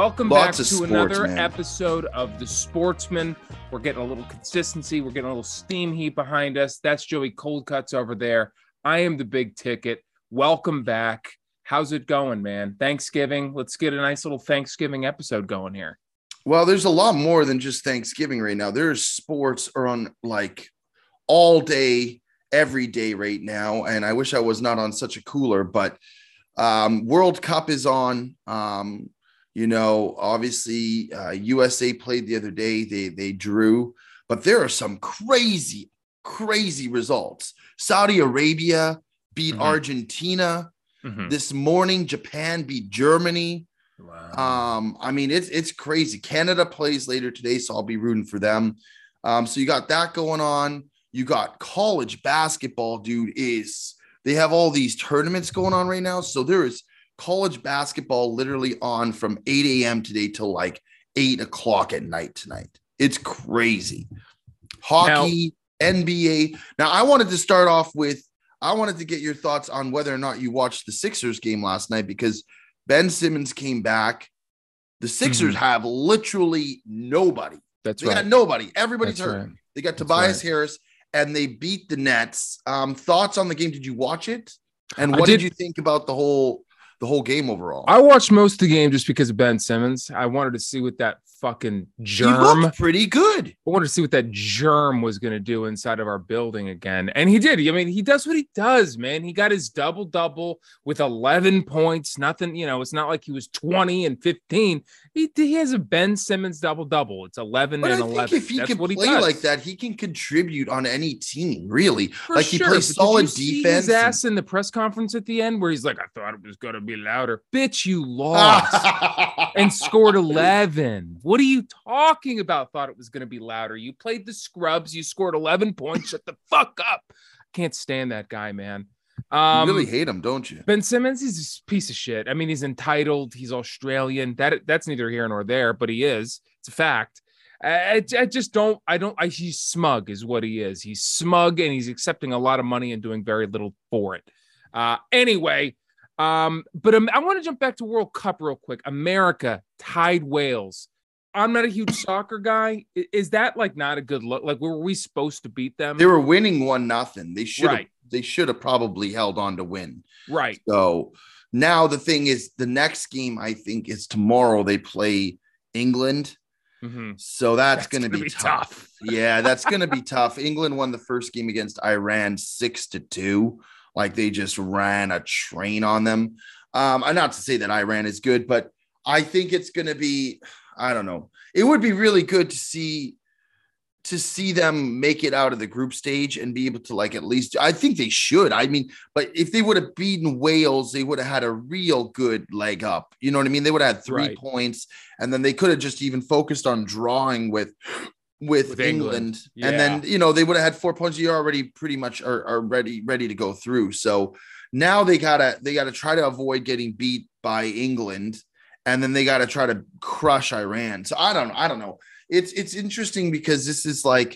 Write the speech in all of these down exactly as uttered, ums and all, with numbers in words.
Welcome Lots back of to sports, another man. episode of The Sportsman. We're getting a little consistency. We're getting a little steam heat behind us. That's Joey Coldcuts over there. I am the big ticket. Welcome back. How's it going, man? Thanksgiving. Let's get a nice little Thanksgiving episode going here. Well, there's a lot more than just Thanksgiving right now. There's sports are on like all day, every day right now. And I wish I was not on such a cooler, but um, World Cup is on. Um, you know, obviously uh, U S A played the other day. They, they drew, but there are some crazy, crazy results. Saudi Arabia beat Mhm. Argentina. Mhm. This morning, Japan beat Germany. Wow. Um, I mean, it's it's crazy. Canada plays later today, so I'll be rooting for them. Um, so you got that going on. You got college basketball, dude. Is they have all these tournaments going on right now? So there is college basketball literally on from eight a.m. today till like eight o'clock at night tonight. It's crazy. Hockey, N B A. Now, I wanted to start off with, I wanted to get your thoughts on whether or not you watched the Sixers game last night, because Ben Simmons came back. The Sixers Mhm. have literally nobody. That's They right. got nobody. Everybody's That's hurt. right. They got That's Tobias right. Harris, and they beat the Nets. Um, thoughts on the game? Did you watch it? And I what did, did- you think about the whole the whole game overall? I watched most of the game just because of Ben Simmons. I wanted to see what that fucking He germ. looked pretty good. I wanted to see what that germ was going to do inside of our building again. And he did. I mean, he does what he does, man. He got his double double with eleven points. Nothing, you know, it's not like he was twenty and fifteen. He, he has a Ben Simmons double double. It's eleven But and I think eleven. if he That's can what he play does. like that, he can contribute on any team, really. For like he sure, plays but solid did you defense. See his and- ass in the press conference at the end where he's like, I thought it was going to be louder. Bitch, you lost. And scored eleven. What are you talking about? Thought it was going to be louder. You played the scrubs. You scored eleven points. Shut the fuck up. Can't stand that guy, man. Um, You really hate him, don't you? Ben Simmons, he's a piece of shit. I mean, he's entitled. He's Australian. That that's neither here nor there, but he is. It's a fact. I, I just don't. I don't. I, he's smug, is what he is. He's smug, and he's accepting a lot of money and doing very little for it. Uh, anyway. Um, but um, I want to jump back to World Cup real quick. America tied Wales. I'm not a huge soccer guy. I- Is that like not a good look? Like, were we supposed to beat them? They were winning one nothing. They should have. Right. They should have probably held on to win. Right. So now the thing is, the next game I think is tomorrow. They play England. Mhm. So that's, That's going to gonna be, be tough. tough. Yeah, that's going to be tough. England won the first game against Iran six to two. Like they just ran a train on them. Um, I'm not to say that Iran is good, but I think it's going to be, I don't know. It would be really good to see, to see them make it out of the group stage and be able to like, at least, I think they should. I mean, but if they would have beaten Wales, they would have had a real good leg up. You know what I mean? They would have had three Right. points, and then they could have just even focused on drawing with, with, With England. England. And then, Yeah. you know, they would have had four points. You're already pretty much are, are ready, ready to go through. So now they gotta, they gotta try to avoid getting beat by England. And then they got to try to crush Iran. So I don't know. I don't know. It's, it's interesting because this is like,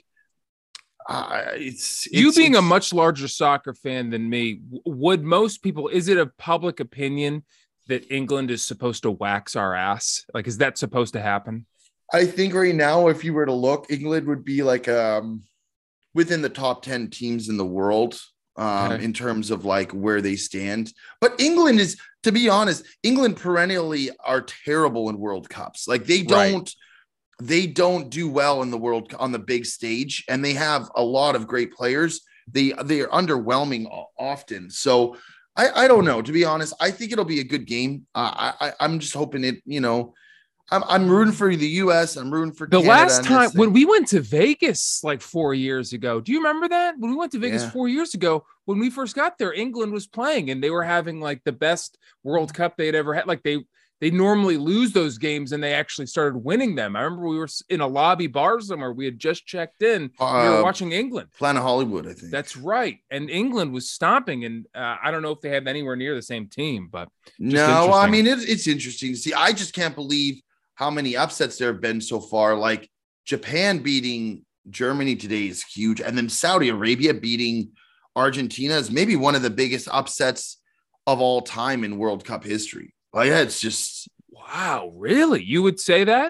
uh, it's, You it's- being a it's- much larger soccer fan than me, w- would most people, is it a public opinion that England is supposed to wax our ass? Like, is that supposed to happen? I think right now, if you were to look, England would be like, um, within the top ten teams in the world. Um, Okay. in terms of like where they stand. But England is, to be honest, England perennially are terrible in World Cups. Like they Right. don't, they don't do well in the world on the big stage, and they have a lot of great players. They they are underwhelming o- often. So I, I don't know, to be honest. I think it'll be a good game. Uh, I, I I'm just hoping it, you know, I'm I'm rooting for the U S. I'm rooting for The Canada last in this time when thing. we went to Vegas like four years ago, do you remember that? When we went to Vegas Yeah. four years ago, when we first got there, England was playing and they were having like the best World Cup they had ever had. Like they they normally lose those games and they actually started winning them. I remember we were in a lobby bar somewhere. We had just checked in. we were Uh, watching England. Planet Hollywood, I think. That's right. And England was stomping. And uh, I don't know if they have anywhere near the same team, but No, I interesting. mean, it's, it's interesting to see. I just can't believe how many upsets there have been so far. Like Japan beating Germany today is huge. And then Saudi Arabia beating Argentina is maybe one of the biggest upsets of all time in World Cup history. Like, yeah, it's just, Wow, really? You would say that?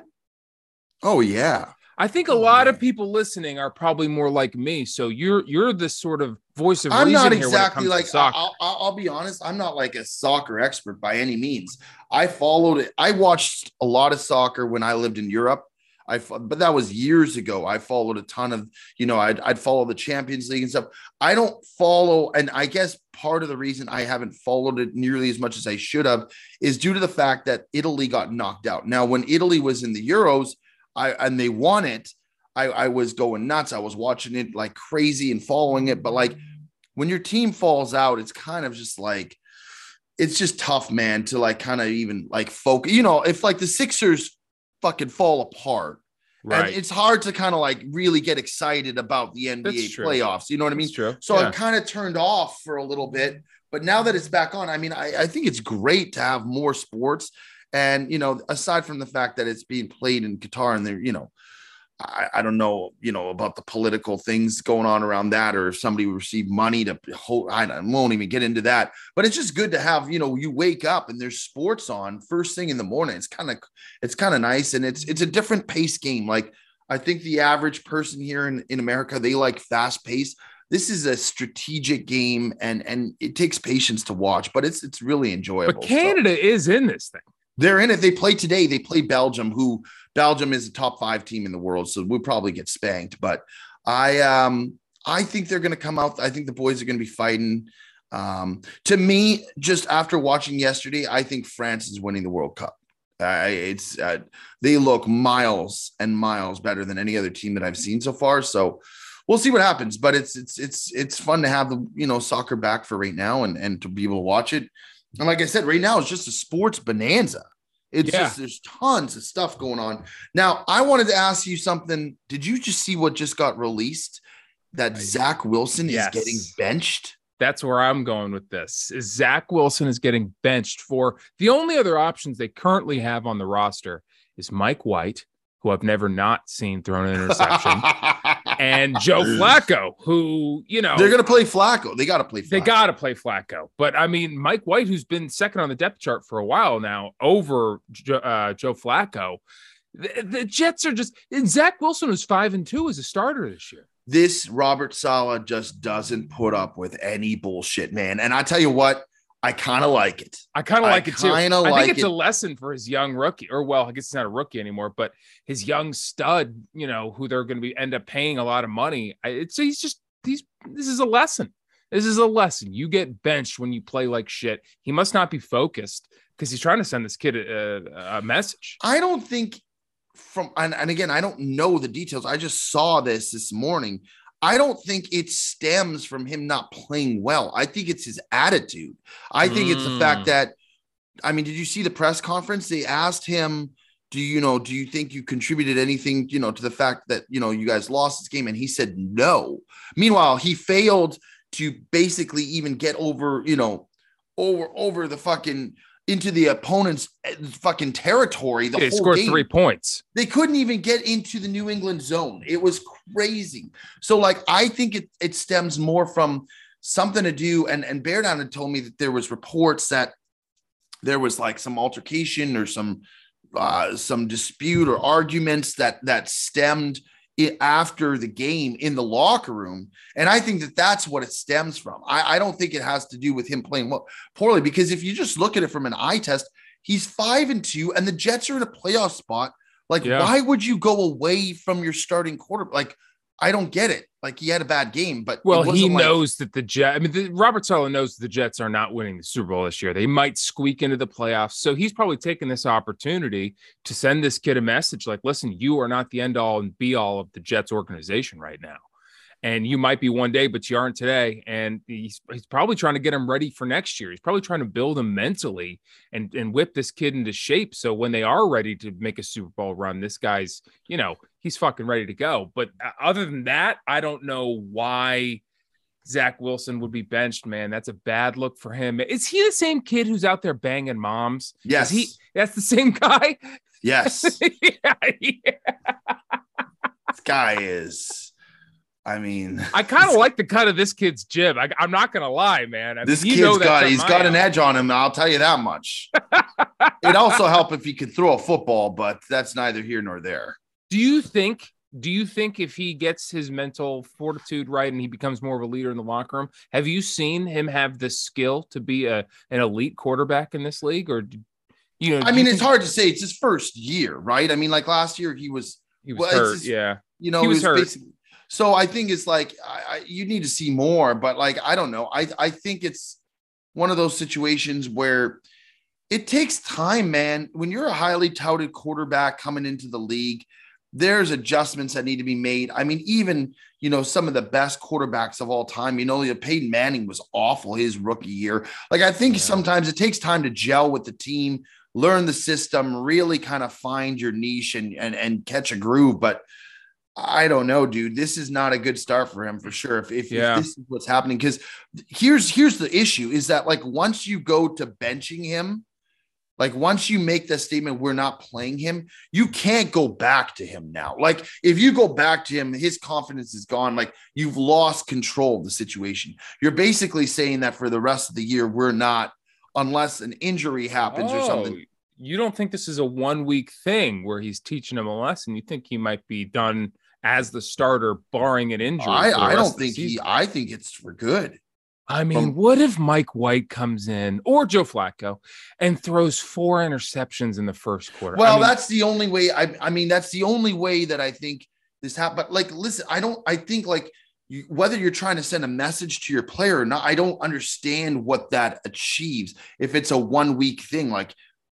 Oh, yeah. I think a Oh, lot yeah. of people listening are probably more like me. So you're you're the sort of voice of I'm reason not here when it exactly comes like, to soccer. I'll, I'll, I'll be honest. I'm not like a soccer expert by any means. I followed it. I watched a lot of soccer when I lived in Europe. I, but that was years ago. I followed a ton of, you know, I'd, I'd follow the Champions League and stuff. I don't follow. And I guess part of the reason I haven't followed it nearly as much as I should have is due to the fact that Italy got knocked out. Now, when Italy was in the Euros, I, and they won it, I, I was going nuts. I was watching it like crazy and following it. But like when your team falls out, it's kind of just like, it's just tough, man, to like kind of even like focus, you know, if like the Sixers fucking fall apart, right, and it's hard to kind of like really get excited about the N B A playoffs. You know what I mean? That's true. So yeah. I kind of turned off for a little bit, but now that it's back on, I mean, I, I think it's great to have more sports. And, you know, aside from the fact that it's being played in Qatar and they're, you know, I, I don't know, you know, about the political things going on around that, or if somebody received money to hold, I, don't, I won't even get into that, but it's just good to have, you know, you wake up and there's sports on first thing in the morning. It's kind of, it's kind of nice. And it's, it's a different pace game. Like I think the average person here in, in America, they like fast pace. This is a strategic game and, and it takes patience to watch, but it's, it's really enjoyable. But Canada so. is in this thing. They're in it. They play today. They play Belgium, who Belgium is a top five team in the world. So we'll probably get spanked, but I, um, I think they're going to come out. I think the boys are going to be fighting. Um, to me, just after watching yesterday, I think France is winning the World Cup. Uh, it's, uh, they look miles and miles better than any other team that I've seen so far. So we'll see what happens, but it's, it's, it's, it's fun to have the, you know, soccer back for right now and, and to be able to watch it. And like I said, right now it's just a sports bonanza. It's yeah. just, there's tons of stuff going on. Now, I wanted to ask you something. Did you just see what just got released? That Zach Wilson yes. is getting benched? That's where I'm going with this. Is Zach Wilson is getting benched for the only other options they currently have on the roster is Mike White, who I've never not seen throw an interception, and Joe Flacco, who, you know. They're going to play Flacco. They got to play Flacco. They got to play Flacco. But, I mean, Mike White, who's been second on the depth chart for a while now, over uh, Joe Flacco. The, the Jets are just – Zach Wilson was five and two as a starter this year. This Robert Saleh just doesn't put up with any bullshit, man. And I tell you what, I kind of like it. I kind of like it too. I like think it's it. a lesson for his young rookie, or well, I guess he's not a rookie anymore, but his young stud, you know, who they're going to be end up paying a lot of money. It's he's just he's this is a lesson. This is a lesson. You get benched when you play like shit. He must not be focused because he's trying to send this kid a, a message. I don't think from and, and again, I don't know the details. I just saw this this morning. I don't think it stems from him not playing well. I think it's his attitude. I think mm. it's the fact that, I mean, did you see the press conference? They asked him, do you know, do you think you contributed anything, you know, to the fact that, you know, you guys lost this game? And he said, no. Meanwhile, he failed to basically even get over, you know, over, over the fucking, into the opponent's fucking territory. The they whole scored game. three points. They couldn't even get into the New England zone. It was crazy. So, like, I think it it stems more from something to do. And and Bear Down had told me that there was reports that there was like some altercation or some uh, some dispute or arguments that that stemmed it after the game in the locker room. And I think that that's what it stems from. I, I don't think it has to do with him playing well, poorly, because if you just look at it from an eye test, he's five and two and the Jets are in a playoff spot. Like, yeah. why would you go away from your starting quarterback? Like, I don't get it. Like, he had a bad game, but well, he like- knows that the Jets, I mean, the, Robert Saleh knows the Jets are not winning the Super Bowl this year. They might squeak into the playoffs. So he's probably taking this opportunity to send this kid a message like, listen, you are not the end all and be all of the Jets organization right now. And you might be one day, but you aren't today. And he's, he's probably trying to get him ready for next year. He's probably trying to build him mentally and, and whip this kid into shape. So when they are ready to make a Super Bowl run, this guy's, you know, he's fucking ready to go. But other than that, I don't know why Zach Wilson would be benched, man. That's a bad look for him. Is he the same kid who's out there banging moms? Yes. Is he, that's the same guy? Yes. yeah, yeah. This guy is... I mean, I kind of like the cut of this kid's jib. I, I'm not going to lie, man. I this mean, kid's got, he's got an edge on him. I'll tell you that much. It'd also help if he could throw a football, but that's neither here nor there. Do you think? Do you think if he gets his mental fortitude right and he becomes more of a leader in the locker room, have you seen him have the skill to be a an elite quarterback in this league? Or, you know, I mean, it's think- hard to say. It's his first year, right? I mean, like last year, he was he was well, hurt. just, yeah, you know, he was, was hurt. Basically, so I think it's like I, I, you need to see more, but like I don't know. I I think it's one of those situations where it takes time, man. When you're a highly touted quarterback coming into the league, there's adjustments that need to be made. I mean, even, you know, some of the best quarterbacks of all time, you know, Peyton Manning was awful his rookie year. Like, I think yeah. sometimes it takes time to gel with the team, learn the system, really kind of find your niche and, and, and catch a groove. But I don't know, dude, this is not a good start for him for sure. If, if, yeah. if this is what's happening, because here's, here's the issue is that like, once you go to benching him, like once you make the statement, we're not playing him, you can't go back to him now. Like if you go back to him, his confidence is gone. Like you've lost control of the situation. You're basically saying that for the rest of the year, we're not, unless an injury happens oh, or something. You don't think this is a one week thing where he's teaching him a lesson? You think he might be done as the starter, barring an injury? I, I don't think he, I think it's for good. I mean, From, what if Mike White comes in or Joe Flacco and throws four interceptions in the first quarter? Well, I mean, that's the only way. I, I mean, that's the only way that I think this happened. But like, listen, I don't, I think like you, whether you're trying to send a message to your player or not, I don't understand what that achieves. If it's a one week thing, like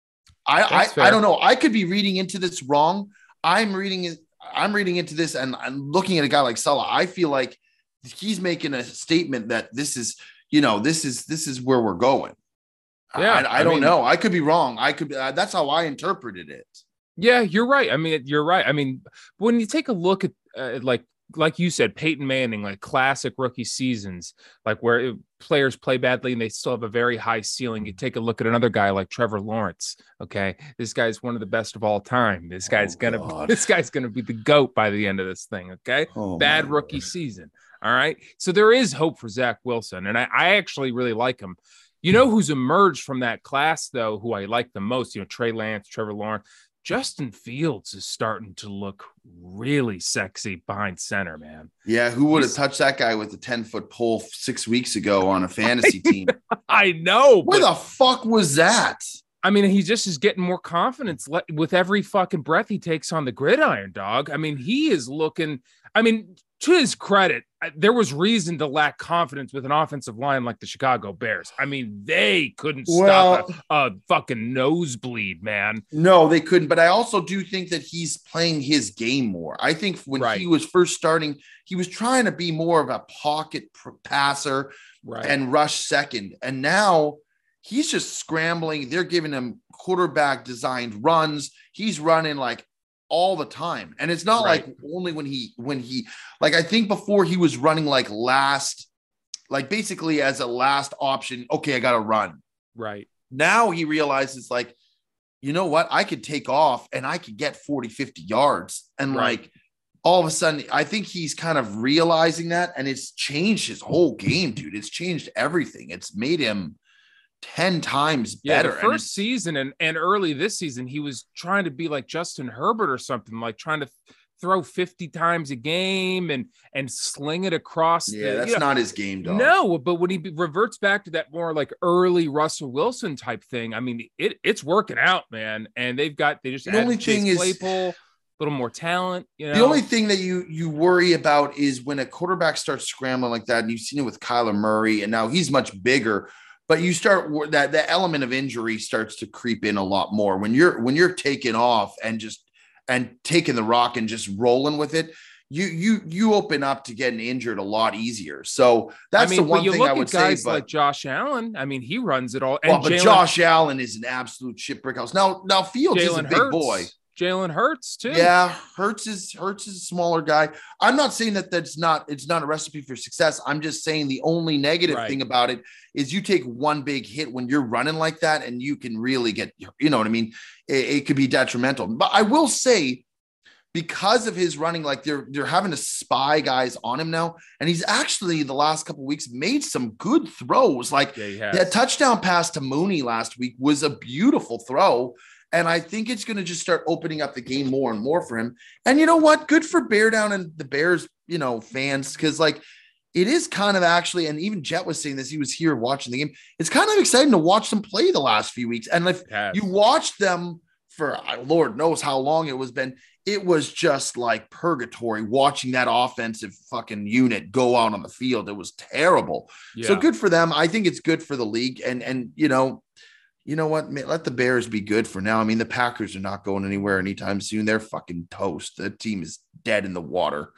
I, I, I don't know. I could be reading into this wrong. I'm reading it. I'm reading into this and I'm looking at a guy like Salah. I feel like he's making a statement that this is, you know, this is, this is where we're going. Yeah. I, I, I don't mean, know. I could be wrong. I could, uh, that's how I interpreted it. Yeah, you're right. I mean, you're right. I mean, when you take a look at uh, like, like you said, Peyton Manning, like classic rookie seasons, like where it, players play badly and they still have a very high ceiling. You take a look at another guy like Trevor Lawrence. Okay. This guy's one of the best of all time. This guy's oh, going to, this guy's going to be the GOAT by the end of this thing. Okay. Oh, bad rookie Lord. season. All right. So there is hope for Zach Wilson. And I, I actually really like him. You know, who's emerged from that class though, who I like the most, you know, Trey Lance, Trevor Lawrence, Justin Fields is starting to look really sexy behind center, man. Yeah, who would have touched that guy with a ten-foot pole six weeks ago on a fantasy team? I know. Where the fuck was that? I mean, he just is getting more confidence with every fucking breath he takes on the gridiron, dog. I mean, he is looking – I mean, to his credit, there was reason to lack confidence with an offensive line like the Chicago Bears. I mean, they couldn't well, stop a, a fucking nosebleed, man. No, they couldn't. But I also do think that he's playing his game more. I think when right. he was first starting, he was trying to be more of a pocket passer right. and rush second. And now he's just scrambling. They're giving him quarterback designed runs. He's running like all the time. And it's not right. like only when he, when he, like, I think before he was running like last, like basically as a last option. Okay, I got to run. Right. Now he realizes like, you know what? I could take off and I could get forty, fifty yards. And right. like all of a sudden, I think he's kind of realizing that, and it's changed his whole game, dude. It's changed everything. It's made him ten times better. Yeah, the first season and, and early this season, he was trying to be like Justin Herbert or something, like trying to throw fifty times a game and and sling it across. Yeah, the, that's you know, not his game, dog. No, but when he reverts back to that more like early Russell Wilson type thing, I mean, it it's working out, man. And they've got they just the only thing is Claypool, a little more talent. You know, the only thing that you you worry about is when a quarterback starts scrambling like that, and you've seen it with Kyler Murray, and now he's much bigger. But you start that the element of injury starts to creep in a lot more when you're when you're taking off and just and taking the rock and just rolling with it. You you you open up to getting injured a lot easier. So that's I mean, the one you thing look I would at guys say. But like Josh Allen, I mean, he runs it all. And well, but Jalen, Josh Allen is an absolute shit brick house. Now now Fields Jalen is a big Hurts, boy. Jalen Hurts too. Yeah, Hurts is Hurts is a smaller guy. I'm not saying that that's not it's not a recipe for success. I'm just saying the only negative right. thing about it is you take one big hit when you're running like that, and you can really get, you know what I mean? It, it could be detrimental. But I will say, because of his running, like they're they're having to spy guys on him now. And he's actually the last couple of weeks made some good throws. Like yeah, that touchdown pass to Mooney last week was a beautiful throw. And I think it's going to just start opening up the game more and more for him. And you know what? Good for Bear Down and the Bears, you know, fans, because like it is kind of actually, and even Jet was saying this, he was here watching the game. It's kind of exciting to watch them play the last few weeks. And if yes. you watch them for Lord knows how long it was been, it was just like purgatory watching that offensive fucking unit go out on the field. It was terrible. Yeah. So good for them. I think it's good for the league. And, and, you know, you know what? Let the Bears be good for now. I mean, the Packers are not going anywhere anytime soon. They're fucking toast. The team is dead in the water.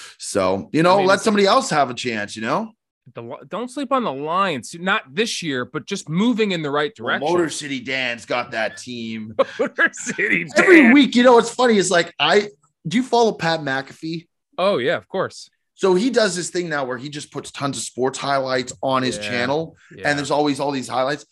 So, you know, I mean, let somebody else have a chance, you know? The, don't sleep on the Lions. Not this year, but just moving in the right direction. Well, Motor City Dan's got that team. Motor City Dan. Every week, you know, it's funny. It's like, I do you follow Pat McAfee? Oh, yeah, of course. So he does this thing now where he just puts tons of sports highlights on his yeah. channel. Yeah. And there's always all these highlights.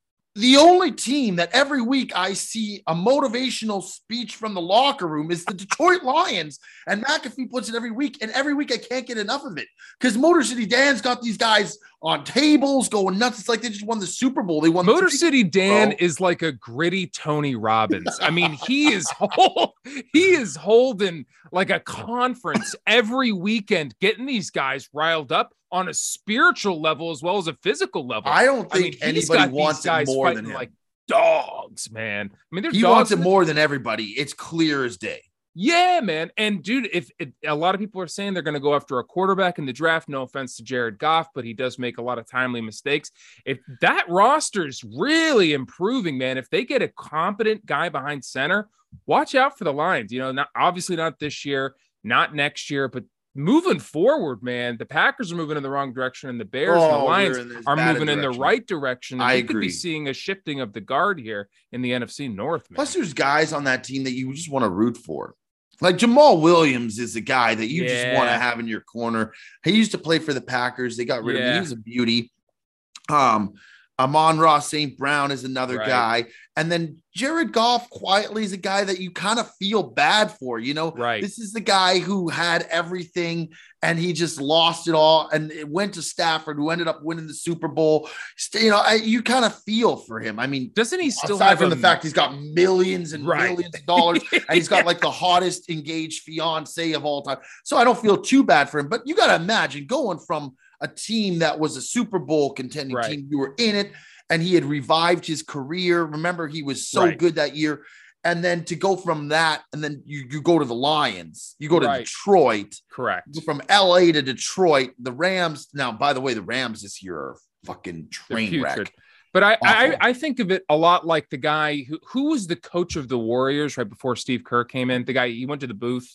The only team that every week I see a motivational speech from the locker room is the Detroit Lions. And McAfee puts it every week. And every week I can't get enough of it because Motor City Dan's got these guys on tables going nuts. It's like they just won the Super Bowl. They won Motor the City Dan bro. is like a gritty Tony Robbins. I mean, he is hold, he is holding like a conference every weekend, getting these guys riled up on a spiritual level as well as a physical level. I don't think I mean, anybody wants it more than him. Like dogs, man. I mean, he wants it more than everybody. It's clear as day. Yeah, man. And dude, if it, a lot of people are saying they're going to go after a quarterback in the draft, no offense to Jared Goff, but he does make a lot of timely mistakes. If that roster is really improving, man, if they get a competent guy behind center, watch out for the Lions. You know, not obviously not this year, not next year, but moving forward, man, the Packers are moving in the wrong direction, and the Bears oh, and the Lions are moving in the right direction. I you agree. could be seeing a shifting of the guard here in the N F C North, man. Plus, there's guys on that team that you just want to root for. Like Jamal Williams is a guy that you yeah. just want to have in your corner. He used to play for the Packers. They got rid yeah. of him. He was a beauty. Um, Amon-Ra Saint Brown is another right. guy. And then Jared Goff quietly is a guy that you kind of feel bad for, you know, right. This is the guy who had everything and he just lost it all. And it went to Stafford, who ended up winning the Super Bowl. You know, I, you kind of feel for him. I mean, doesn't he still aside have from a... the fact he's got millions and right. millions of dollars and he's got like the hottest engaged fiance of all time. So I don't feel too bad for him, but you got to imagine going from a team that was a Super Bowl contending right. team. You were in it and he had revived his career. Remember, he was so right. good that year. And then to go from that, and then you, you go to the Lions, you go to right. Detroit. Correct. From L A to Detroit, the Rams. Now, by the way, the Rams this year are fucking train wreck. But I, I I think of it a lot like the guy who, who was the coach of the Warriors right before Steve Kerr came in. The guy, he went to the booth.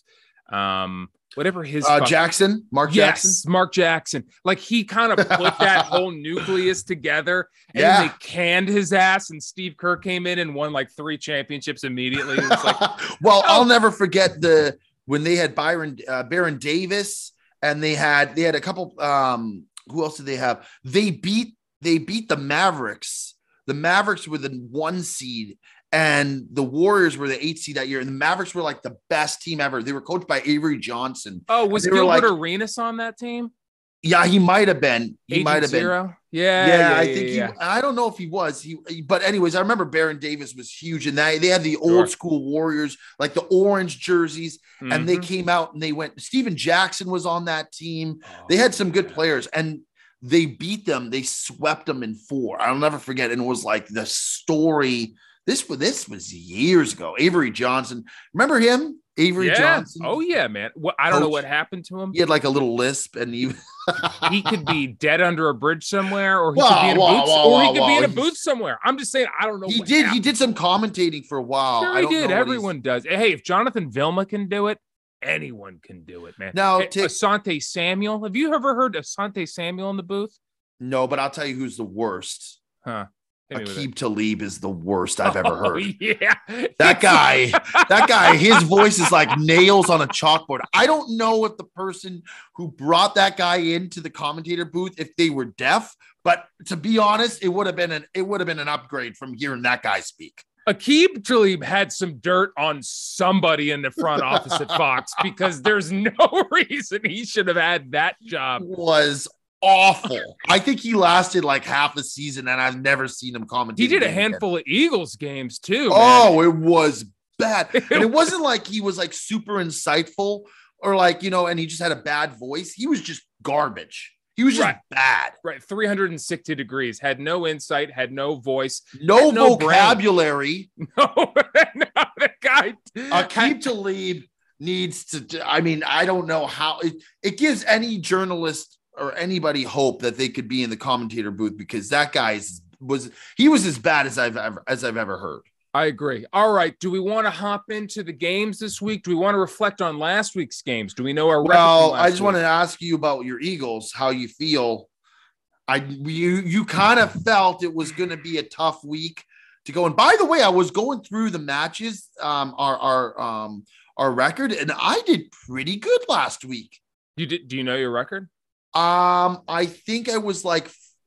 Um, whatever his uh, Jackson, Mark yes, Jackson, Mark Jackson, like he kind of put that whole nucleus together, and yeah. then they canned his ass, and Steve Kerr came in and won like three championships immediately. It was like, well, oh. I'll never forget the when they had Byron uh, Baron Davis, and they had they had a couple. Um, who else did they have? They beat they beat the Mavericks. The Mavericks were the one seed. And the Warriors were the eight seed that year. And the Mavericks were like the best team ever. They were coached by Avery Johnson. Oh, was Gilbert like, Arenas on that team? Yeah, he might have been. He Agent might have Zero? been. Yeah. Yeah, yeah I yeah, think yeah. he, I don't know if he was. He, but anyways, I remember Baron Davis was huge. And that they had the Sure. old school Warriors, like the orange jerseys. Mm-hmm. And they came out and they went, Steven Jackson was on that team. Oh, they had some good man. players. And they beat them. They swept them in four. I'll never forget. And it was like the story. This was this was years ago. Avery Johnson, remember him? Avery yeah. Johnson. Oh yeah, man. What I don't Coach. know what happened to him. He had like a little lisp, and he he could be dead under a bridge somewhere, or he whoa, could be in a whoa, booth, whoa, or whoa, he could whoa. be in a He's, booth somewhere. I'm just saying, I don't know. He what did. happened. He did some commentating for a while. Sure, I he don't did. know Everyone does. Hey, if Jonathan Vilma can do it, anyone can do it, man. Now, hey, take, Asante Samuel. Have you ever heard Asante Samuel in the booth? No, but I'll tell you who's the worst. Huh. Aqib Talib is the worst I've ever heard. Oh, yeah. That guy, that guy, his voice is like nails on a chalkboard. I don't know if the person who brought that guy into the commentator booth, if they were deaf, but to be honest, it would have been an it would have been an upgrade from hearing that guy speak. Aqib Talib had some dirt on somebody in the front office at Fox because there's no reason he should have had that job. Was awful. I think he lasted like half a season, and I've never seen him commentate. He did a handful again. of Eagles games too. Oh, man. It was bad. And it wasn't like he was like super insightful or like, you know, and he just had a bad voice. He was just garbage. He was just right. bad. Right. three hundred sixty degrees, had no insight, had no voice, no, no vocabulary. No, no, the guy. Aqib Talib needs to, I mean, I don't know how it, it gives any journalist or anybody hope that they could be in the commentator booth, because that guy is, was, he was as bad as I've ever, as I've ever heard. I agree. All right. Do we want to hop into the games this week? Do we want to reflect on last week's games? Do we know our well? I just week? wanted to ask you about your Eagles. How you feel? I you you kind of felt it was going to be a tough week to go. And by the way, I was going through the matches, um, our our um our record, and I did pretty good last week. You did? Do you know your record? Um, I think I was like,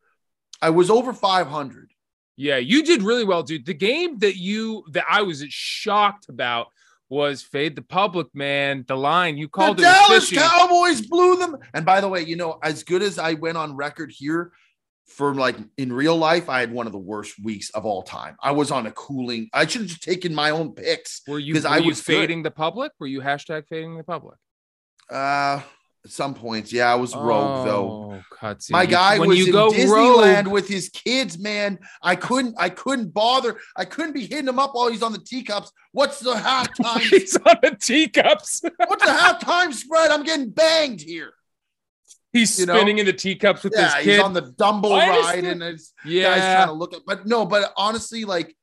I was over five hundred. Yeah, you did really well, dude. The game that you that I was shocked about was Fade the Public, man. The line you called the it. Dallas Cowboys blew them. And by the way, you know, as good as I went on record here for like in real life, I had one of the worst weeks of all time. I was on a cooling. I should have just taken my own picks. Were you? Were I you was fading good. the public? Were you hashtag fading the public? Uh. At some points, yeah, I was rogue oh, though. Cutsy. My guy when was you in go Disneyland rogue. with his kids, man. I couldn't, I couldn't bother. I couldn't be hitting him up while he's on the teacups. What's the halftime? He's on the teacups. What's the halftime spread? I'm getting banged here. He's you spinning know? in the teacups with yeah, his kid. He's on the Dumbo Why ride, the... and it's yeah, guys trying to look at. But no, but honestly, like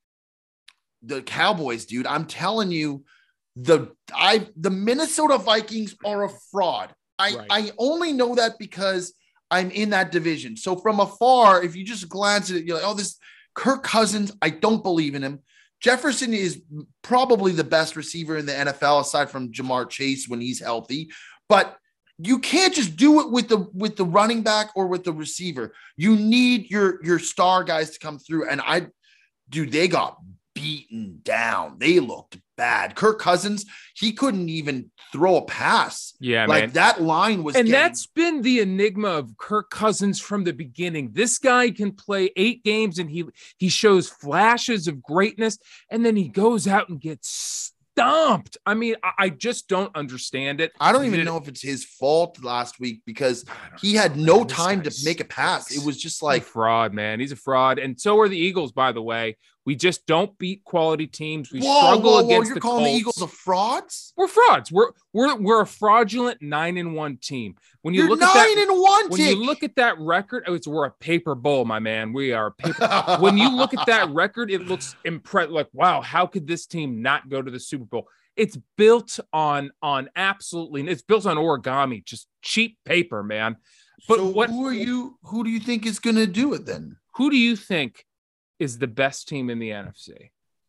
the Cowboys, dude, I'm telling you, the I the Minnesota Vikings are a fraud. I, right. I only know that because I'm in that division. So from afar, if you just glance at it, you're like, oh, this Kirk Cousins, I don't believe in him. Jefferson is probably the best receiver in the N F L aside from Jamar Chase when he's healthy. But you can't just do it with the with the running back or with the receiver. You need your, your star guys to come through. And I, dude, they got beaten down. They looked bad. Kirk Cousins, he couldn't even throw a pass. Yeah, like man. That line was, and getting... that's been the enigma of Kirk Cousins from the beginning. This guy can play eight games and he he shows flashes of greatness, and then he goes out and gets stomped. I mean, I, I just don't understand it. I don't even know if it's his fault last week because he had no man, time to make a pass. It was just like He's a fraud, man. He's a fraud, and so are the Eagles, by the way. We just don't beat quality teams. We whoa, struggle whoa, whoa. against You're the calling Colts. the Eagles a frauds? We're frauds. We're we're we're a fraudulent nine and one team. When you You're look nine at that, and one, when you look at that record, oh, it's we're a paper bowl, my man. We are a paper. When you look at that record, it looks impressive. Like, wow, how could this team not go to the Super Bowl? It's built on on absolutely. It's built on origami, just cheap paper, man. But so what? Who are you? Who do you think is going to do it then? Who do you think is the best team in the N F C?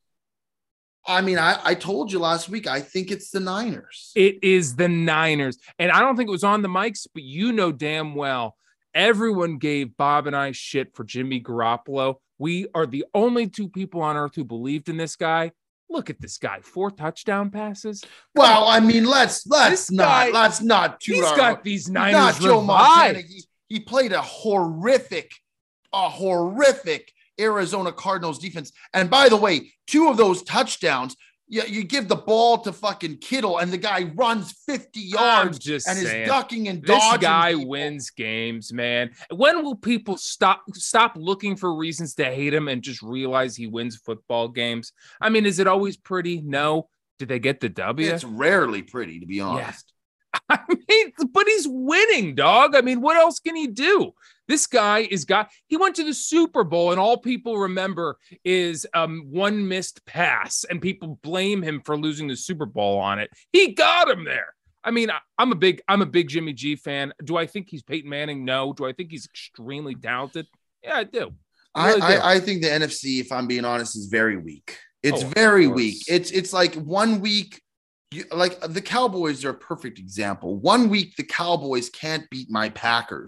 I mean, I, I told you last week, I think it's the Niners. It is the Niners. And I don't think it was on the mics, but you know damn well, everyone gave Bob and I shit for Jimmy Garoppolo. We are the only two people on earth who believed in this guy. Look at this guy, four touchdown passes. Well, I mean, let's let's not guy, let's not. He's our, got these Niners not Joe revived. Montana. He, he played a horrific, a horrific Arizona Cardinals defense. And by the way, two of those touchdowns, you, you give the ball to fucking Kittle and the guy runs fifty yards just and saying, is ducking and dodging. This guy people. wins games, man. When will people stop stop looking for reasons to hate him and just realize he wins football games? I mean, is it always pretty? No. Did they get the W? It's rarely pretty, to be honest. Yeah. I mean, but he's winning, dog. I mean, what else can he do? This guy is got, he went to the Super Bowl and all people remember is um, one missed pass and people blame him for losing the Super Bowl on it. He got him there. I mean, I, I'm a big, I'm a big Jimmy G fan. Do I think he's Peyton Manning? No. Do I think he's extremely talented? Yeah, I do. I, really I, do. I, I think the N F C, if I'm being honest, is very weak. It's oh, very weak. It's, it's like one week, you, like the Cowboys are a perfect example. One week, the Cowboys can't beat my Packers.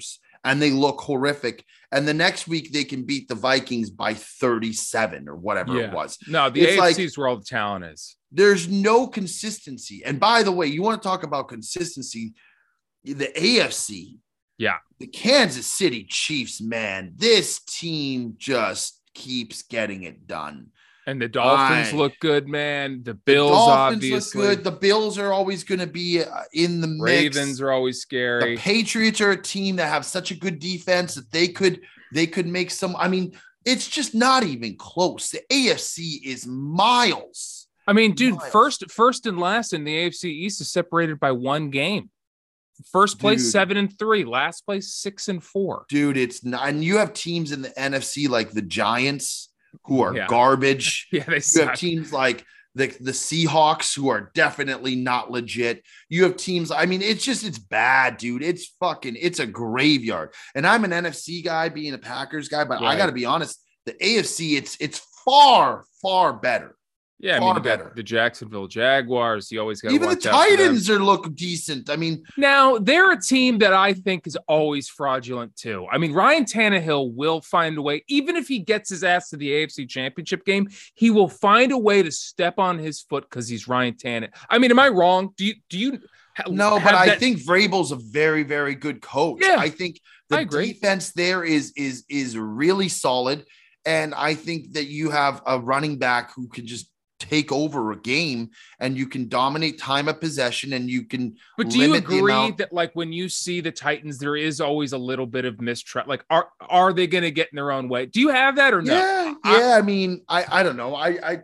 and they look horrific. And the next week they can beat the Vikings by thirty-seven or whatever yeah. it was. No, the it's A F C is like, where all the talent is. There's no consistency. And by the way, you want to talk about consistency, the A F C. Yeah. The Kansas City Chiefs, man, this team just keeps getting it done. And the Dolphins I, look good, man. The Bills, the Dolphins obviously. look good. The Bills are always going to be uh, in the mix. Ravens are always scary. The Patriots are a team that have such a good defense that they could they could make some. I mean, it's just not even close. The A F C is miles. I mean, dude, miles. first first and last in the A F C East is separated by one game. First place dude, seven and three. Last place six and four. Dude, it's not. And you have teams in the N F C like the Giants, who are yeah. garbage. yeah, they you suck. have teams like the, the Seahawks, who are definitely not legit. You have teams, I mean, it's just, it's bad, dude. It's fucking, it's a graveyard. And I'm an N F C guy, being a Packers guy, but right. I got to be honest, the A F C, it's it's far, far better. Yeah, far I mean, better. The Jacksonville Jaguars, you always got to even watch the out Titans are look decent. I mean, now they're a team that I think is always fraudulent too. I mean, Ryan Tannehill will find a way, even if he gets his ass to the A F C Championship game, he will find a way to step on his foot because he's Ryan Tannehill. I mean, am I wrong? Do you do you? Ha- no, but I that- think Vrabel's a very, very good coach. Yeah, I think the I agree. defense there is is is really solid, and I think that you have a running back who can just take over a game, and you can dominate time of possession, and you can. But do you agree amount- that, like, when you see the Titans, there is always a little bit of mistrust? Like, are are they going to get in their own way? Do you have that or no? Yeah, I, yeah. I mean, I I don't know. I I.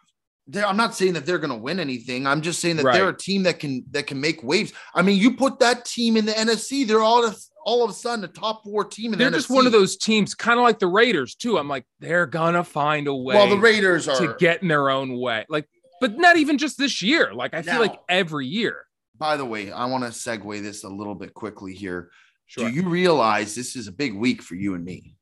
I'm not saying that they're going to win anything. I'm just saying that right. they're a team that can that can make waves. I mean, you put that team in the N F C, they're all of, all of a sudden a top four team in they're the just N F C. One of those teams, kind of like the Raiders too. I'm like, they're gonna find a way. Well, the Raiders are to get in their own way, like, but not even just this year. Like, I feel now, like every year. By the way, I want to segue this a little bit quickly here. Sure. Do you realize this is a big week for you and me?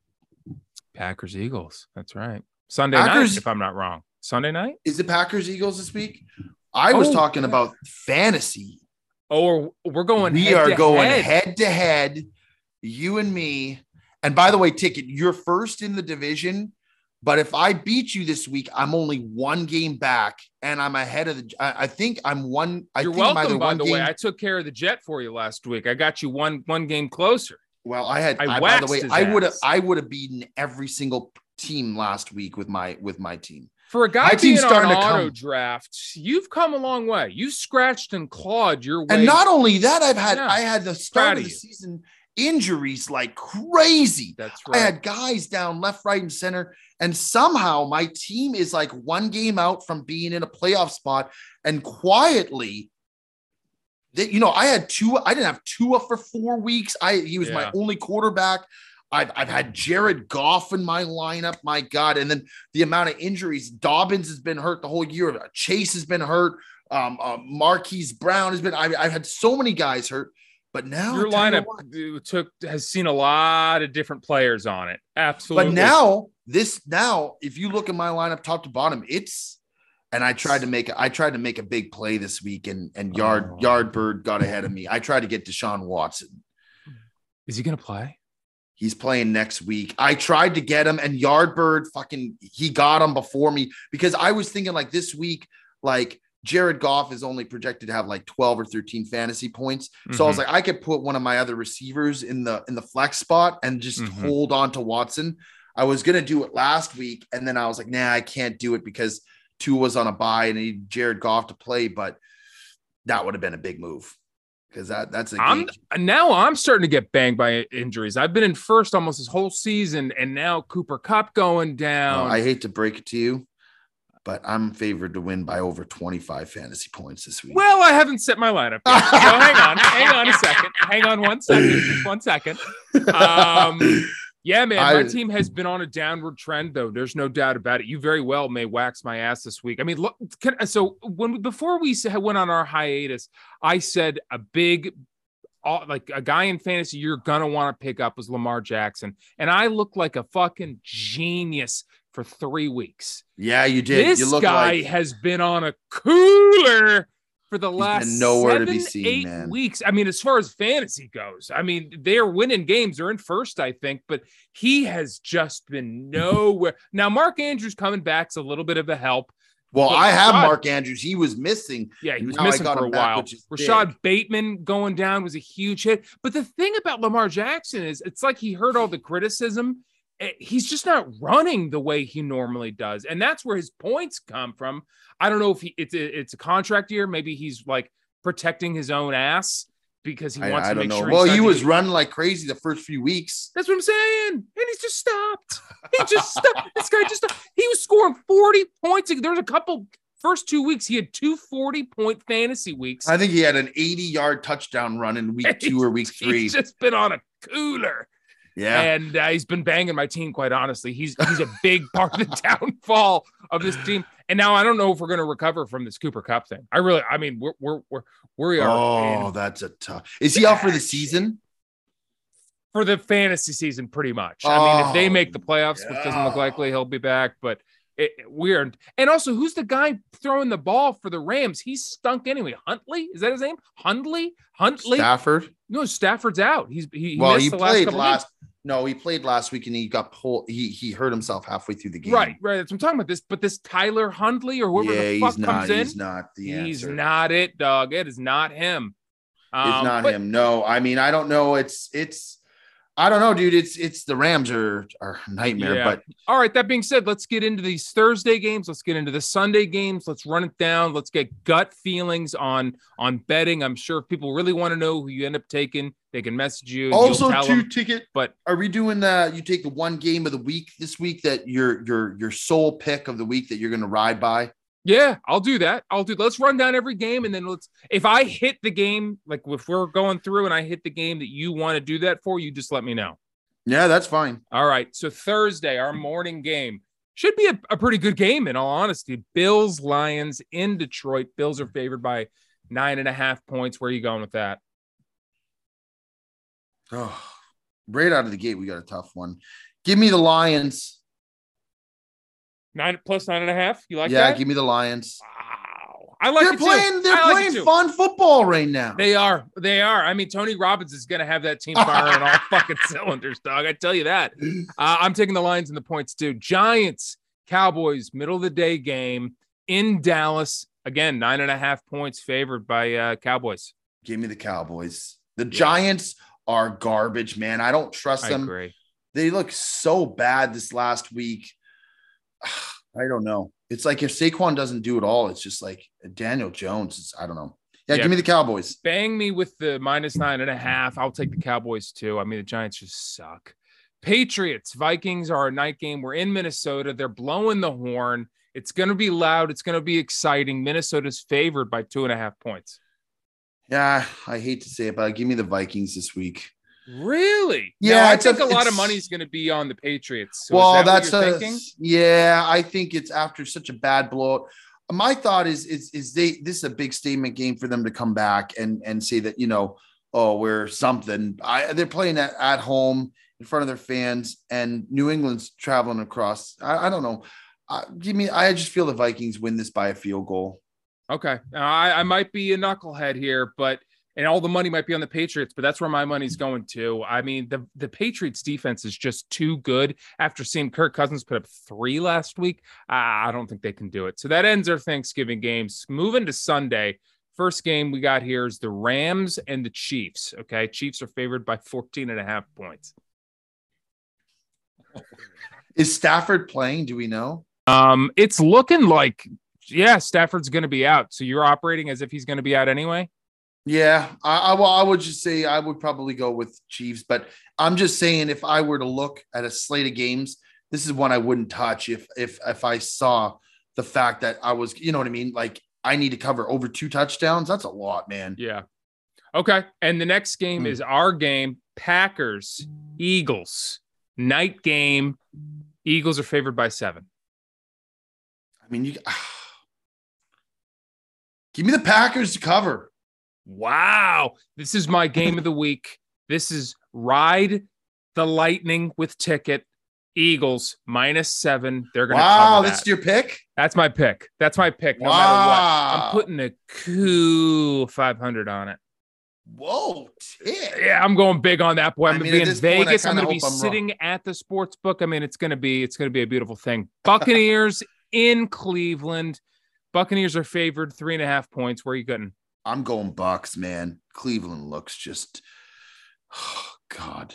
Packers Eagles. That's right. Sunday Packers, night, if I'm not wrong. Sunday night? Is it Packers Eagles this week? I was oh, talking yeah. about fantasy. Oh, we're going We head are to going head. head to head, you and me. And by the way, Ticket, you're first in the division. But if I beat you this week, I'm only one game back, and I'm ahead of the. I, I think I'm one. I You're think I'm welcome, either by one the game, way. I took care of the Jet for you last week. I got you one one game closer. Well, I had. I I, by the waxed way, his I would have. ass. I would have beaten every single team last week with my with my team. For a guy My being team's on starting to auto come. draft, you've come a long way. You've scratched and clawed your way. And not only that, I've had Yeah. I had the Proud start of of the you. season injuries like crazy. That's I right. had guys down left, right, and center, and somehow my team is like one game out from being in a playoff spot. And quietly, that you know, I had two. I didn't have Tua for four weeks. I he was my Yeah. only quarterback. I've, I've had Jared Goff in my lineup. My God. And then the amount of injuries. Dobbins has been hurt the whole year. Chase has been hurt. Um, uh, Marquise Brown has been, I, I've had so many guys hurt, but now Your I tell you lineup what, took has seen a lot of different players on it. Absolutely. but now this, now, if you look at my lineup, top to bottom, it's, and I tried to make, I tried to make a big play this week, and, and Yard, Oh. Yardbird got ahead of me. I tried to get Deshaun Watson. Is he going to play? He's playing next week. I tried to get him, and Yardbird fucking, he got him before me, because I was thinking like this week, like Jared Goff is only projected to have like twelve or thirteen fantasy points. So Mm-hmm. I was like, I could put one of my other receivers in the, in the flex spot and just Mhm. hold on to Watson. I was going to do it last week. And then I was like, nah, I can't do it because Tua was on a bye and I need Jared Goff to play, but that would have been a big move. Because that that's a I'm game. now I'm starting to get banged by injuries. I've been in first almost this whole season, and now Cooper Kupp going down. Uh, I hate to break it to you, but I'm favored to win by over twenty-five fantasy points this week. Well, I haven't set my lineup yet. So hang on, hang on a second. Hang on one second. Just one second. Um, yeah, man, my I- team has been on a downward trend, though. There's no doubt about it. You very well may wax my ass this week. I mean, look. Can, so when before we sa- went on our hiatus, I said a big, uh, like a guy in fantasy you're gonna want to pick up was Lamar Jackson, and I look like a fucking genius for three weeks. yeah, you did. This you look guy like has been on a cooler for the He's last been nowhere seven, to be seen, eight man. weeks. I mean, as far as fantasy goes, I mean, they're winning games. They're in first, I think, but he has just been nowhere. Now, Mark Andrews coming back's a little bit of a help. Well, But I have Rashad- Mark Andrews. He was missing. Yeah, he and was now I missing got for a him back, while. which is Rashad big. Bateman going down was a huge hit. But the thing about Lamar Jackson is it's like he heard all the criticism. Eh, He's just not running the way he normally does. And that's where his points come from. I don't know if he it's a, it's a contract year. Maybe he's like protecting his own ass because he I, wants I to don't make know. sure Well, he's he not was getting- running like crazy the first few weeks. That's what I'm saying. And he's just stopped. He just stopped. This guy just stopped. He was scoring forty points. There was a couple first two weeks. He had two forty-point fantasy weeks. I think he had an eighty-yard touchdown run in week two or week three. He's just been on a cooler. Yeah. And uh, he's been banging my team, quite honestly. He's he's a big part of the downfall of this team. And now I don't know if we're going to recover from this Cooper Kupp thing. I really, I mean, we're we're we're we are Oh, in that's a tough. Is he out for the season? for the fantasy season, pretty much. I mean, if they Oh, make the playoffs, which doesn't look yeah. likely, he'll be back. But it, weird. And also, who's the guy throwing the ball for the Rams? He's stunk anyway. Huntley, is that his name? Huntley, Huntley. Stafford? No, Stafford's out. He's he, he Well, missed he the played couple last. games. No, he played last week and he got pulled. He he hurt himself halfway through the game. Right, right. That's what I'm talking about. This, but this Tyler Huntley or whoever Yeah, the fuck he's not. comes in, He's not the he's answer. not it, dog. It is not him. Um, It's not but- him. No, I mean, I don't know. It's it's. I don't know, dude. It's it's the Rams are are a nightmare. Yeah. But All right. That being said, let's get into these Thursday games. Let's get into the Sunday games. Let's run it down. Let's get gut feelings on on betting. I'm sure if people really want to know who you end up taking, they can message you. and also you'll tell two them. ticket. But Are we doing that? You take the one game of the week this week that your your your sole pick of the week that you're going to ride by. yeah, I'll do that. I'll do. Let's run down every game, and then let's. If I hit the game, like if we're going through and I hit the game that you want to do that for, you just let me know. Yeah, that's fine. All right. So Thursday, our morning game should be a, a pretty good game, in all honesty. Bills, Lions in Detroit. Bills are favored by nine and a half points. Where are you going with that? Oh, right out of the gate, we got a tough one. Give me the Lions. Nine plus nine and a half. You like yeah, that? give me the Lions. Wow. I like They're it too. playing. They're I like it playing too. fun football right now. They are. They are. I mean, Tony Robbins is going to have that team firing on all fucking cylinders, dog. I tell you that. Uh, I'm taking the Lions and the points too. Giants, Cowboys, middle of the day game in Dallas. Again, nine and a half points favored by uh, Cowboys. Give me the Cowboys. The Giants are garbage, man. I don't trust I them. agree. They look so bad this last week. I don't know. It's like if Saquon doesn't do it all, it's just like Daniel Jones. It's, I don't know. Yeah, Yeah. give me the Cowboys. Bang me with the minus nine and a half. I'll take the Cowboys too. I mean, the Giants just suck. Patriots, Vikings are a night game. We're in Minnesota. They're blowing the horn. It's going to be loud. It's going to be exciting. Minnesota's favored by two and a half points. Yeah, I hate to say it, but give me the Vikings this week. Really? Yeah, Now, I it's a- think a, lot of it's- money is going to be on the Patriots. So well, is that that's what you're a, thinking? yeah. I think it's after such a bad blowout. My thought is, is, is they this is a big statement game for them to come back and and say that, you know, oh, we're something. I they're playing at, at home in front of their fans, and New England's traveling across. I, I don't know. Uh, give me. I just feel the Vikings win this by a field goal. Okay. Now, I, I might be a knucklehead here, but and all the money might be on the Patriots, but that's where my money's going to. I mean, the, the Patriots defense is just too good. After seeing Kirk Cousins put up three last week, I, I don't think they can do it. So that ends our Thanksgiving games. Moving to Sunday. First game we got here is the Rams and the Chiefs. Okay. Chiefs are favored by fourteen and a half points. Is Stafford playing? Do we know? Um, it's looking like, yeah, Stafford's going to be out. So you're operating as if he's going to be out anyway. Yeah, I, I well, I would just say I would probably go with Chiefs, but I'm just saying if I were to look at a slate of games, this is one I wouldn't touch if if if I saw the fact that I was, you know what I mean, like I need to cover over two touchdowns. That's a lot, man. Yeah. Okay. And the next game Hmm. is our game, Packers, Eagles, night game. Eagles are favored by seven. I mean, you give me the Packers to cover. Wow. This is my game of the week. This is Ride the Lightning with Ticket. Eagles minus seven. They're going to wow, cover that. That's your pick? That's my pick. That's my pick. No wow. matter what. I'm putting a cool five hundred on it. Whoa, tick. Yeah, I'm going big on that boy. I'm I mean, going to be in Vegas. Point, I'm going to be sitting wrong. at the sports book. I mean, it's going to be it's going to be a beautiful thing. Buccaneers in Cleveland. Buccaneers are favored three and a half points. Where are you getting? I'm going Bucks, man. Cleveland looks just, oh, God.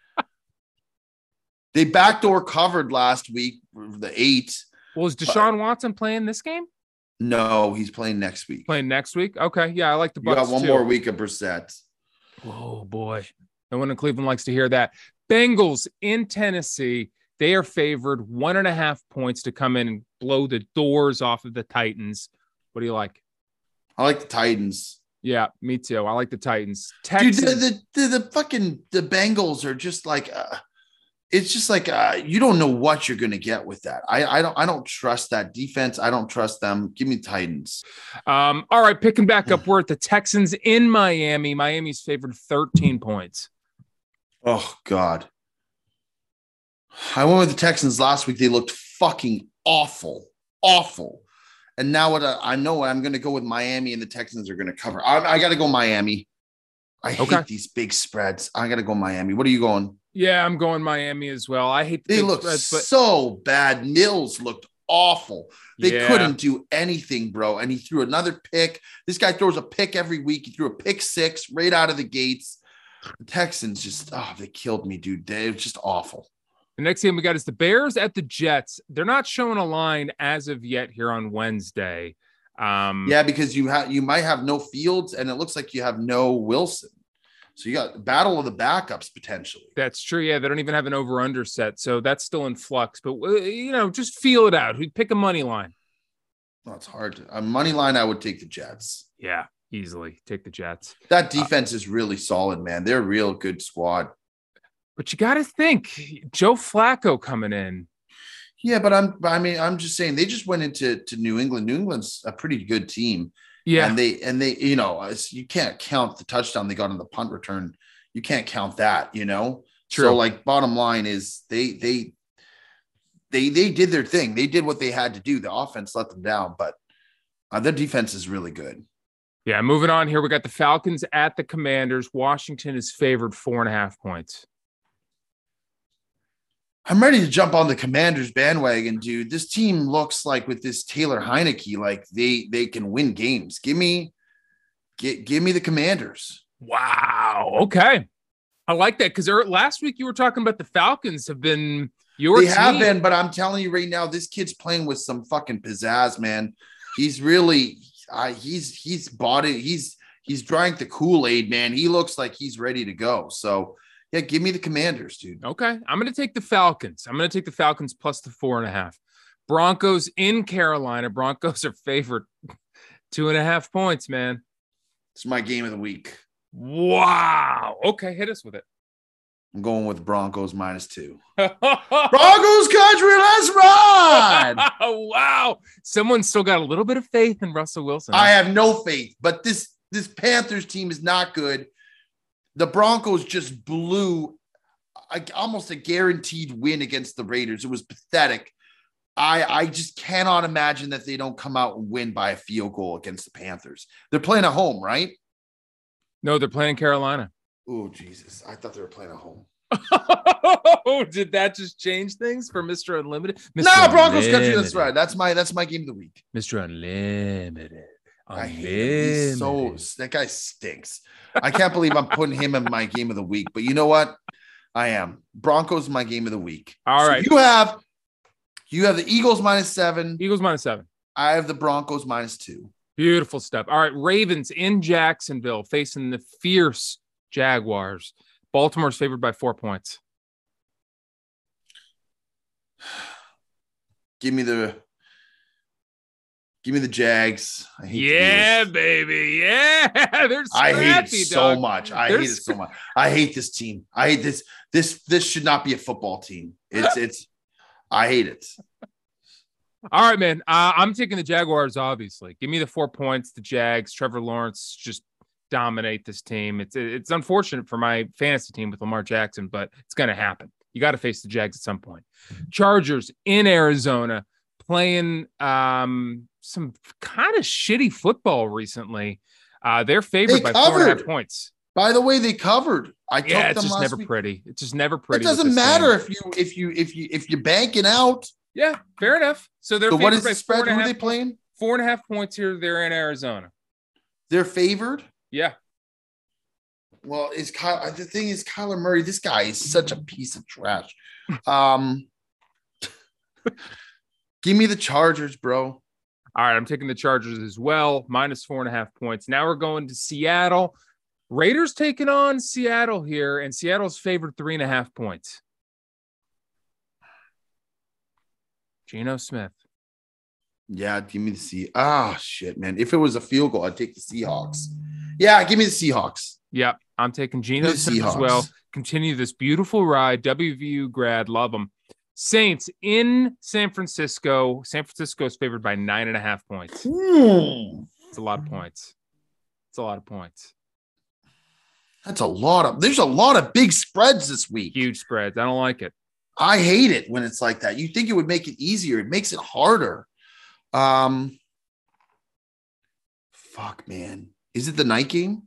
They backdoor covered last week, the eight. Well, is Deshaun Watson playing this game? No, he's playing next week. Playing next week? Okay, yeah, I like the Bucks. You got one too. more week of Brissett. Oh boy, no one in Cleveland likes to hear that. Bengals in Tennessee. They are favored one and a half points to come in and blow the doors off of the Titans. What do you like? I like the Titans. Yeah, me too. I like the Titans. Texans. Dude, the, the, the, the fucking the Bengals are just like, uh, it's just like uh, you don't know what you're going to get with that. I, I don't I don't trust that defense. I don't trust them. Give me Titans. Um, all right, picking back up, we're at the Texans in Miami. Miami's favored thirteen points. Oh, God. I went with the Texans last week. They looked fucking awful, awful. And now what I, I know I'm going to go with Miami, and the Texans are going to cover. I, I got to go Miami. I okay. hate these big spreads. I got to go Miami. What are you going? Yeah, I'm going Miami as well. I hate the they big look spreads, but so bad. Mills looked awful. They yeah. couldn't do anything, bro. And he threw another pick. This guy throws a pick every week. He threw a pick six right out of the gates. The Texans just, oh, they killed me, dude. They were just awful. The next game we got is the Bears at the Jets. They're not showing a line as of yet here on Wednesday. Um, yeah, because you have you might have no Fields, and it looks like you have no Wilson. So you got battle of the backups potentially. That's true. Yeah, they don't even have an over-under set, so that's still in flux. But you know, just feel it out. Pick a money line. Well, it's hard. To, a money line, I would take the Jets. Yeah, easily take the Jets. That defense uh, is really solid, man. They're a real good squad. But you got to think Joe Flacco coming in. Yeah, but I'm. I mean, I'm just saying they just went into to New England. New England's a pretty good team. Yeah, and they and they, you know, you can't count the touchdown they got on the punt return. You can't count that, you know. True. So, like, bottom line is they they they they did their thing. They did what they had to do. The offense let them down, but uh, their defense is really good. Yeah, moving on here, we got the Falcons at the Commanders. Washington is favored four and a half points. I'm ready to jump on the Commanders bandwagon, dude. This team looks like with this Taylor Heineke, like they they can win games. Give me, get give me the Commanders. Wow. Okay, I like that because last week you were talking about the Falcons have been your they team. have been, but I'm telling you right now, this kid's playing with some fucking pizzazz, man. He's really, uh, he's he's bought it. He's he's drank the Kool-Aid, man. He looks like he's ready to go. So. Yeah, give me the Commanders, dude. Okay, I'm going to take the Falcons. I'm going to take the Falcons plus the four and a half. Broncos in Carolina. Broncos are favored two and a half points, man. It's my game of the week. Wow. Okay, hit us with it. I'm going with Broncos minus two. Broncos country, let's ride. Wow. Someone still got a little bit of faith in Russell Wilson. I have no faith, but this this Panthers team is not good. The Broncos just blew a, almost a guaranteed win against the Raiders. It was pathetic. I, I just cannot imagine that they don't come out and win by a field goal against the Panthers. They're playing at home, right? No, they're playing Carolina. Oh, Jesus. I thought they were playing at home. Oh, did that just change things for Mister Unlimited? Mister No, Broncos country. That's right. That's my that's my game of the week. Mister Unlimited. I hate him. He's so that guy stinks. I can't believe I'm putting him in my game of the week, but you know what? I am. Broncos my game of the week. All so right. You have you have the Eagles minus seven. Eagles minus seven. I have the Broncos minus two. Beautiful stuff. All right. Ravens in Jacksonville facing the fierce Jaguars. Baltimore's favored by four points. Give me the Give me the Jags. I hate yeah, baby. Yeah. They're scrappy, I hate it so dog. much. I They're hate it so much. I hate this team. I hate this. This this should not be a football team. It's it's I hate it. All right, man. Uh, I'm taking the Jaguars, obviously. Give me the four points. The Jags, Trevor Lawrence just dominate this team. It's it's unfortunate for my fantasy team with Lamar Jackson, but it's going to happen. You got to face the Jags at some point. Chargers in Arizona playing um, some kind of shitty football recently. Uh, they're favored They by covered. four and a half points. By the way, they covered. I took Yeah, it's them just last never week. pretty. It's just never pretty. It doesn't matter if you if you if you if you're banking out. Yeah, fair enough. So they're So favored what is by the spread? four and a Who are half they playing? Four and a half points here. They're in Arizona. They're favored. Yeah. Well, is Kyle? The thing is, Kyler Murray. This guy is such a piece of trash. Um, give me the Chargers, bro. All right, I'm taking the Chargers as well, minus four and a half points. Now we're going to Seattle. Raiders taking on Seattle here, and Seattle's favored three and a half points. Geno Smith. Yeah, give me the Sea. Ah, shit, man. If it was a field goal, I'd take the Seahawks. Yeah, give me the Seahawks. Yep, I'm taking Geno The Smith as Seahawks. well. Continue this beautiful ride. W V U grad, love them. Saints in San Francisco. San Francisco is favored by nine and a half points. Hmm. It's a lot of points. It's a lot of points. That's a lot of. There's a lot of big spreads this week. Huge spreads. I don't like it. I hate it when it's like that. You think it would make it easier. It makes it harder. Um, fuck, man. Is it the night game?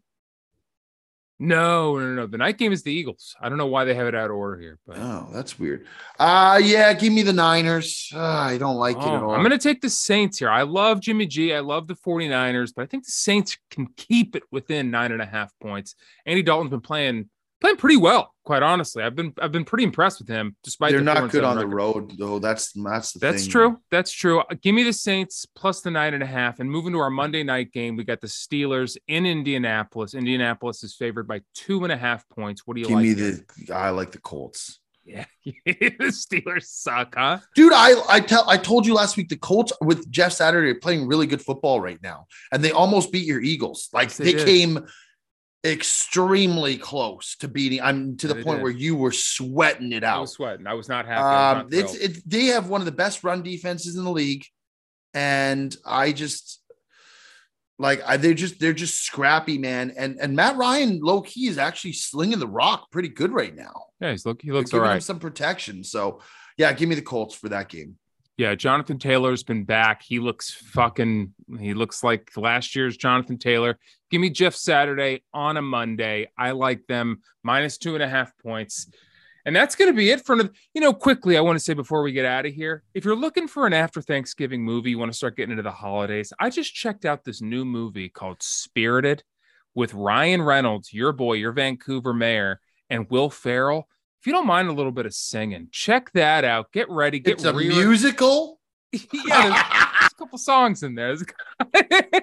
No, no, no. The night game is the Eagles. I don't know why they have it out of order here, but Oh, that's weird. Uh, yeah, give me the Niners. Uh, I don't like it at Oh, all. I'm going to take the Saints here. I love Jimmy G. I love the 49ers, but I think the Saints can keep it within nine and a half points. Andy Dalton's been playing playing pretty well, quite honestly. I've been I've been pretty impressed with him, despite They're the four not and good seven on the record. road, though. That's that's the That's thing. true. That's true. Give me the Saints plus the nine and a half. And moving to our Monday night game, we got the Steelers in Indianapolis. Indianapolis is favored by two and a half points. What do you Give like? me here? the. I like the Colts, Yeah, the Steelers suck, huh? dude. I I tell I told you last week the Colts with Jeff Saturday are playing really good football right now, and they almost beat your Eagles. Like Yes, they they did. came extremely close to beating. I'm to Yeah, the they point did. where you were sweating it I out. was sweating. I was not happy. I was Um, not it's thrilled. it, they have one of the best run defenses in the league, and I just like I, they're just they're just scrappy, man. And and Matt Ryan, low key, is actually slinging the rock pretty good right now. Yeah, he's look. He They're looks all giving him right. some protection. So yeah, give me the Colts for that game. Yeah, Jonathan Taylor's been back. He looks fucking. He looks like last year's Jonathan Taylor. Give me Jeff Saturday on a Monday. I like them minus two and a half points. And that's going to be it for, you know, quickly. I want to say before we get out of here, if you're looking for an after Thanksgiving movie, you want to start getting into the holidays. I just checked out this new movie called Spirited with Ryan Reynolds, your boy, your Vancouver mayor, and Will Ferrell. If you don't mind a little bit of singing, check that out. Get ready. Get It's a re- musical. yeah, there's, there's a couple songs in there. There's-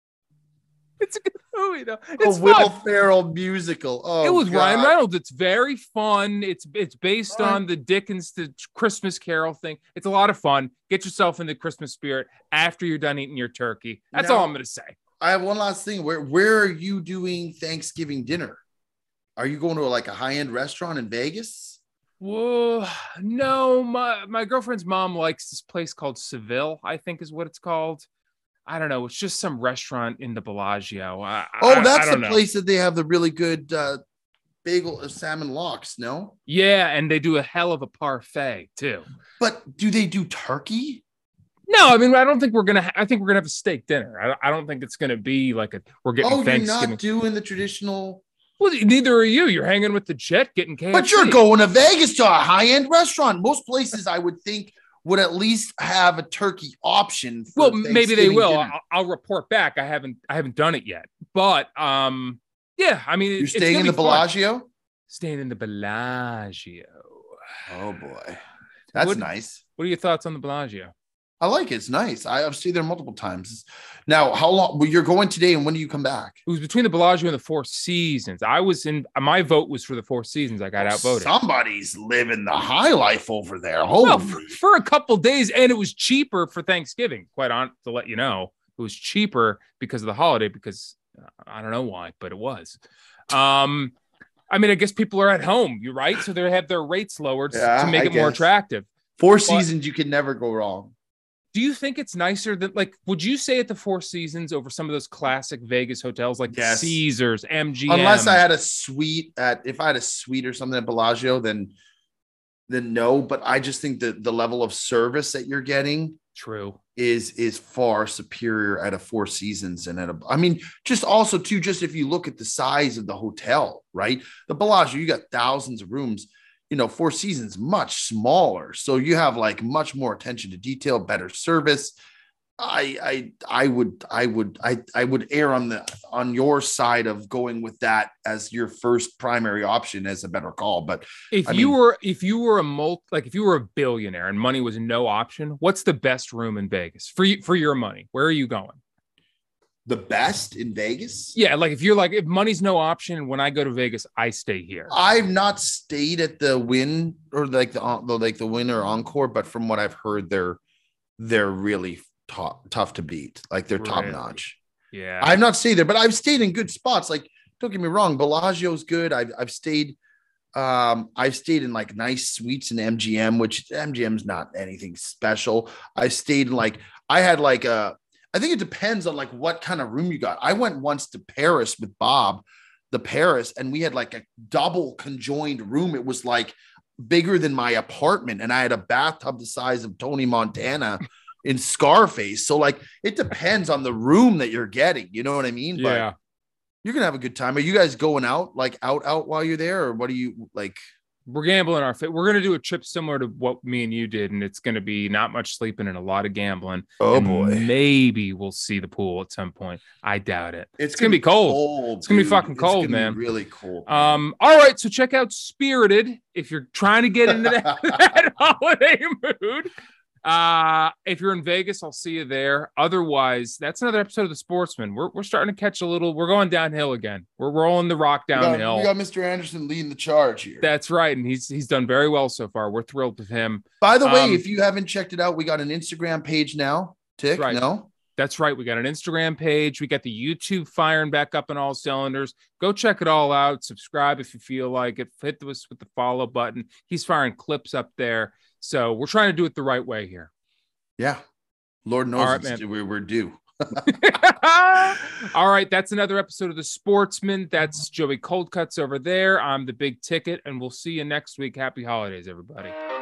it's a good movie, though. It's a Will fun. Ferrell musical. Oh, It was God. Ryan Reynolds. It's very fun. It's it's based All right. on the Dickens the Christmas Carol thing. It's a lot of fun. Get yourself in the Christmas spirit after you're done eating your turkey. That's Now- all I'm going to say. I have one last thing. Where where are you doing Thanksgiving dinner? Are you going to like a high end restaurant in Vegas? Whoa, no, my my girlfriend's mom likes this place called Seville, I think is what it's called. I don't know. It's just some restaurant in the Bellagio. I, Oh, I- that's I don't the know. place that they have the really good uh, bagel uh, salmon lox. No, Yeah, and they do a hell of a parfait too. but do they do turkey? No, I mean I don't think we're gonna. Ha- I think we're gonna have a steak dinner. I, I don't think it's gonna be like a. We're getting Oh, you're Thanksgiving. not doing the traditional. Well, neither are you. You're hanging with the jet, getting K F C. But you're going to Vegas to a high end restaurant. Most places, I would think, would at least have a turkey option. For Well, maybe they Thanksgiving will. dinner. I'll, I'll report back. I haven't. I haven't done it yet. But um, yeah. I mean, You're it's staying gonna in the be fun. Bellagio. Staying in the Bellagio. Oh boy, that's What- nice. What are your thoughts on the Bellagio? I like it. It's nice. I, I've stayed there multiple times. Now, how long? Well, you're going today, and when do you come back? It was between the Bellagio and the Four Seasons. I was in. My vote was for the Four Seasons. I got outvoted. Somebody's living the high life over there. Holy, Well, for, for a couple days, and it was cheaper for Thanksgiving. Quite on to let you know, it was cheaper because of the holiday. Because uh, I don't know why, but it was. Um, I mean, I guess people are at home. You're right, so they have their rates lowered Yeah, to make I it more guess. attractive. Four Seasons, you can never go wrong. Do you think it's nicer than like? Would you say at the Four Seasons over some of those classic Vegas hotels like Yes. Caesars, M G M? Unless I had a suite at, if I had a suite or something at Bellagio, then then no. But I just think that the level of service that you're getting True. is is far superior at a Four Seasons and at a, I mean, just also too, just if you look at the size of the hotel, right? The Bellagio, you got thousands of rooms, you know, Four Seasons much smaller. So you have like much more attention to detail, better service. I I I would I would I I would err on the on your side of going with that as your first primary option as a better call. But if I you mean, were if you were a multi like if you were a billionaire and money was no option, what's the best room in Vegas for you for your money? Where are you going? the best in Vegas? Yeah, like if you're like if money's no option, when I go to Vegas, I stay here. I've not stayed at the Wynn or like the, the like the Wynn or Encore, but from what I've heard, they're they're really tough tough to beat. Like they're top Really? notch. Yeah, I've not stayed there, but I've stayed in good spots. Like, don't get me wrong, Bellagio's good. I've I've stayed, um, I've stayed in like nice suites in M G M, which M G M's not anything special. I stayed in like I had like a. I think it depends on like what kind of room you got. I went once to Paris with Bob, the Paris, and we had like a double conjoined room. It was like bigger than my apartment, and I had a bathtub the size of Tony Montana in Scarface. So like it depends on the room that you're getting. You know what I mean? yeah. But you're gonna have a good time. Are you guys going out like out out while you're there, or what do you like? We're gambling our fit. We're gonna do a trip similar to what me and you did, and it's gonna be not much sleeping and a lot of gambling. Oh And boy, maybe we'll see the pool at some point. I doubt it. it's, It's gonna be cold. cold It's gonna be dude. fucking It's cold, gonna be man. really cold. Um, all right, so check out Spirited if you're trying to get into that, that holiday mood. Uh, if you're in Vegas, I'll see you there. Otherwise, that's another episode of The Sportsman. We're we're starting to catch a little, we're going downhill again. We're rolling the rock we got, downhill. we got Mister Anderson leading the charge here. That's right, and he's he's done very well so far. We're thrilled with him. By the way, um, if you haven't checked it out, we got an Instagram page now. Tick, Right. no? That's right. We got an Instagram page. We got the YouTube firing back up in all cylinders. Go check it all out. Subscribe if you feel like it. Hit us with the follow button. He's firing clips up there. So we're trying to do it the right way here. Yeah. Lord knows All right, it's- man. we're, we're due. All right. That's another episode of The Sportsman. That's Joey Coldcuts over there. I'm the Big Ticket, and we'll see you next week. Happy holidays, everybody.